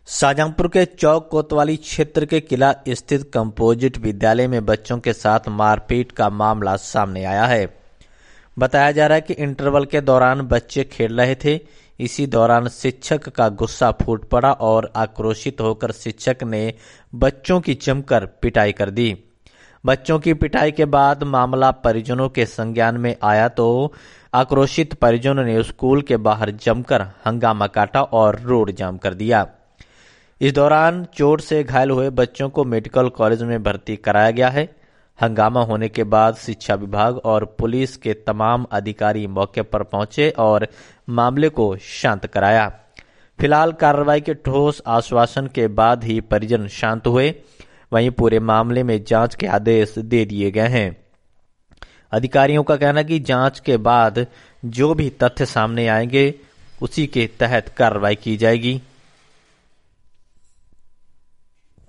शाहजहांपुर के चौक कोतवाली क्षेत्र के किला स्थित कंपोजिट विद्यालय में बच्चों के साथ मारपीट का मामला सामने आया है। बताया जा रहा है कि इंटरवल के दौरान बच्चे खेल रहे थे। इसी दौरान शिक्षक का गुस्सा फूट पड़ा और आक्रोशित होकर शिक्षक ने बच्चों की जमकर पिटाई कर दी। बच्चों की पिटाई के बाद मामला परिजनों के संज्ञान में आया तो आक्रोशित परिजनों ने स्कूल के बाहर जमकर हंगामा काटा और रोड जाम कर दिया। इस दौरान चोट से घायल हुए बच्चों को मेडिकल कॉलेज में भर्ती कराया गया है। हंगामा होने के बाद शिक्षा विभाग और पुलिस के तमाम अधिकारी मौके पर पहुंचे और मामले को शांत कराया। फिलहाल कार्रवाई के ठोस आश्वासन के बाद ही परिजन शांत हुए। वहीं पूरे मामले में जांच के आदेश दे दिए गए हैं। अधिकारियों का कहना है कि जांच के बाद जो भी तथ्य सामने आएंगे उसी के तहत कार्रवाई की जाएगी।